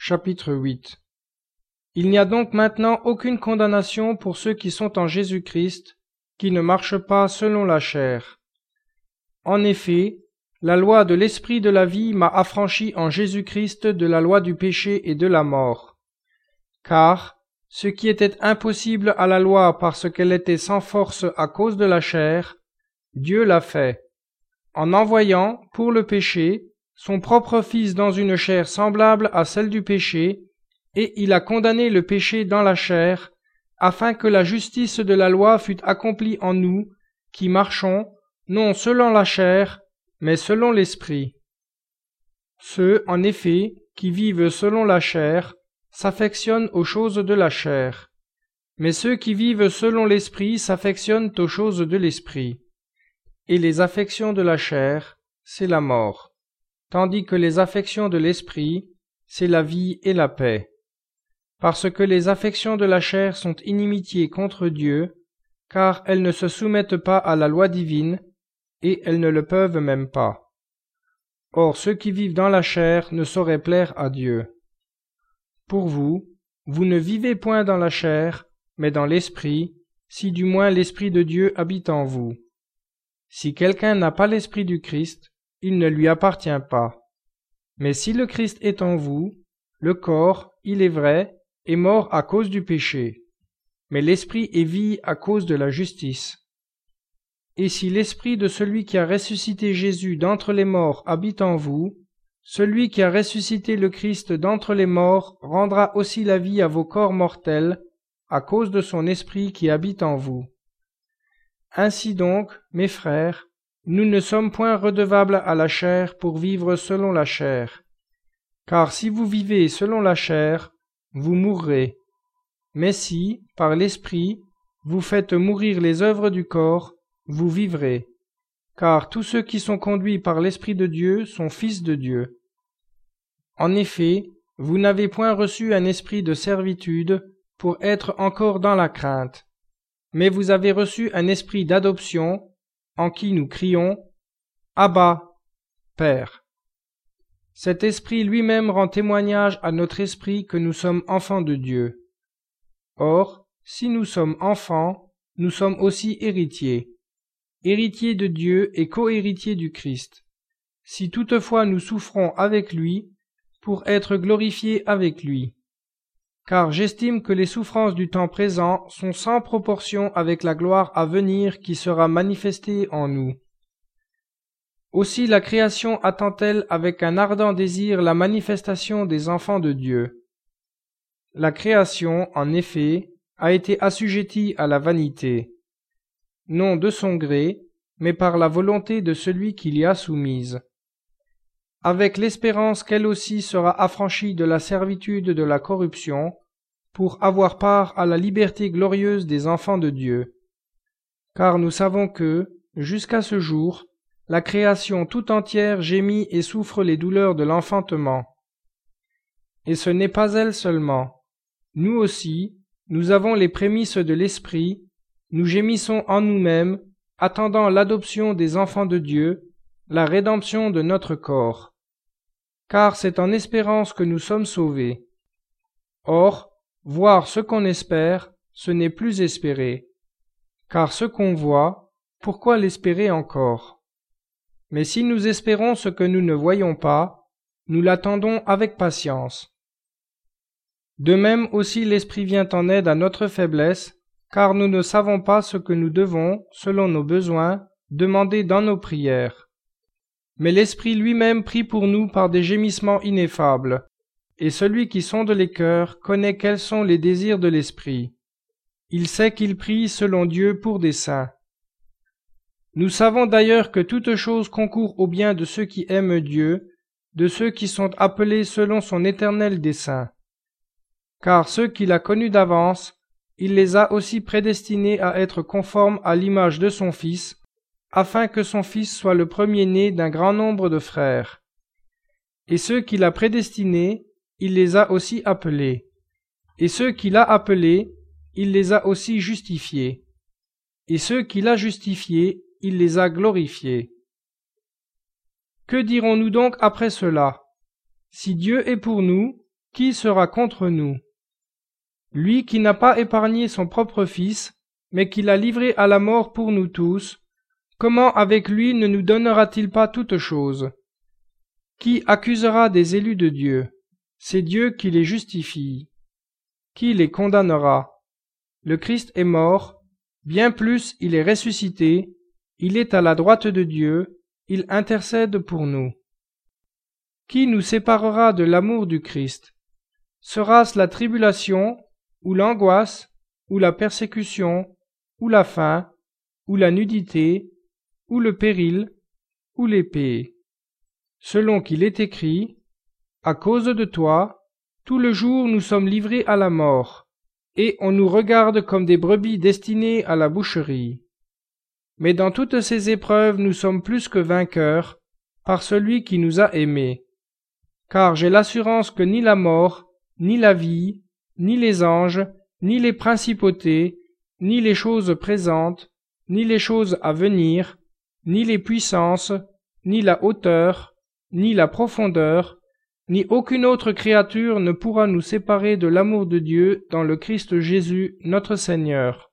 Chapitre 8. Il n'y a donc maintenant aucune condamnation pour ceux qui sont en Jésus-Christ, qui ne marchent pas selon la chair. En effet, la loi de l'Esprit de la vie m'a affranchi en Jésus-Christ de la loi du péché et de la mort. Car ce qui était impossible à la loi parce qu'elle était sans force à cause de la chair, Dieu l'a fait, en envoyant, pour le péché, son propre Fils dans une chair semblable à celle du péché, et il a condamné le péché dans la chair, afin que la justice de la loi fût accomplie en nous, qui marchons, non selon la chair, mais selon l'Esprit. Ceux, en effet, qui vivent selon la chair, s'affectionnent aux choses de la chair, mais ceux qui vivent selon l'Esprit s'affectionnent aux choses de l'Esprit. Et les affections de la chair, c'est la mort, tandis que les affections de l'Esprit, c'est la vie et la paix. Parce que les affections de la chair sont inimitié contre Dieu, car elles ne se soumettent pas à la loi divine, et elles ne le peuvent même pas. Or ceux qui vivent dans la chair ne sauraient plaire à Dieu. Pour vous, vous ne vivez point dans la chair, mais dans l'Esprit, si du moins l'Esprit de Dieu habite en vous. Si quelqu'un n'a pas l'Esprit du Christ, il ne lui appartient pas. Mais si le Christ est en vous, le corps, il est vrai, est mort à cause du péché, mais l'Esprit est vie à cause de la justice. Et si l'Esprit de celui qui a ressuscité Jésus d'entre les morts habite en vous, celui qui a ressuscité le Christ d'entre les morts rendra aussi la vie à vos corps mortels, à cause de son Esprit qui habite en vous. Ainsi donc, mes frères, nous ne sommes point redevables à la chair pour vivre selon la chair. Car si vous vivez selon la chair, vous mourrez. Mais si, par l'Esprit, vous faites mourir les œuvres du corps, vous vivrez. Car tous ceux qui sont conduits par l'Esprit de Dieu sont fils de Dieu. En effet, vous n'avez point reçu un esprit de servitude pour être encore dans la crainte, mais vous avez reçu un esprit d'adoption, en qui nous crions « Abba, Père ». Cet esprit lui-même rend témoignage à notre esprit que nous sommes enfants de Dieu. Or, si nous sommes enfants, nous sommes aussi héritiers, héritiers de Dieu et co-héritiers du Christ, si toutefois nous souffrons avec lui, pour être glorifiés avec lui. Car j'estime que les souffrances du temps présent sont sans proportion avec la gloire à venir qui sera manifestée en nous. Aussi la création attend-elle avec un ardent désir la manifestation des enfants de Dieu. La création, en effet, a été assujettie à la vanité, non de son gré, mais par la volonté de celui qui l'y a soumise, avec l'espérance qu'elle aussi sera affranchie de la servitude de la corruption, pour avoir part à la liberté glorieuse des enfants de Dieu. Car nous savons que, jusqu'à ce jour, la création tout entière gémit et souffre les douleurs de l'enfantement. Et ce n'est pas elle seulement. Nous aussi, nous avons les prémices de l'Esprit, nous gémissons en nous-mêmes, attendant l'adoption des enfants de Dieu, la rédemption de notre corps. Car c'est en espérance que nous sommes sauvés. Or, voir ce qu'on espère, ce n'est plus espérer. Car ce qu'on voit, pourquoi l'espérer encore? Mais si nous espérons ce que nous ne voyons pas, nous l'attendons avec patience. De même aussi l'Esprit vient en aide à notre faiblesse, car nous ne savons pas ce que nous devons, selon nos besoins, demander dans nos prières. Mais l'Esprit lui-même prie pour nous par des gémissements ineffables, et celui qui sonde les cœurs connaît quels sont les désirs de l'Esprit. Il sait qu'il prie selon Dieu pour des saints. Nous savons d'ailleurs que toute chose concourt au bien de ceux qui aiment Dieu, de ceux qui sont appelés selon son éternel dessein. Car ceux qu'il a connus d'avance, il les a aussi prédestinés à être conformes à l'image de son Fils, afin que son Fils soit le premier-né d'un grand nombre de frères. Et ceux qu'il a prédestinés, il les a aussi appelés. Et ceux qu'il a appelés, il les a aussi justifiés. Et ceux qu'il a justifiés, il les a glorifiés. Que dirons-nous donc après cela? Si Dieu est pour nous, qui sera contre nous? Lui qui n'a pas épargné son propre Fils, mais qui l'a livré à la mort pour nous tous, comment avec lui ne nous donnera-t-il pas toutes choses? Qui accusera des élus de Dieu? C'est Dieu qui les justifie. Qui les condamnera? Le Christ est mort, bien plus il est ressuscité, il est à la droite de Dieu, il intercède pour nous. Qui nous séparera de l'amour du Christ? Sera-ce la tribulation, ou l'angoisse, ou la persécution, ou la faim, ou la nudité, ou le péril, ou l'épée? Selon qu'il est écrit, à cause de toi, tout le jour nous sommes livrés à la mort, et on nous regarde comme des brebis destinées à la boucherie. Mais dans toutes ces épreuves nous sommes plus que vainqueurs, par celui qui nous a aimés. Car j'ai l'assurance que ni la mort, ni la vie, ni les anges, ni les principautés, ni les choses présentes, ni les choses à venir, ni les puissances, ni la hauteur, ni la profondeur, ni aucune autre créature ne pourra nous séparer de l'amour de Dieu dans le Christ Jésus notre Seigneur.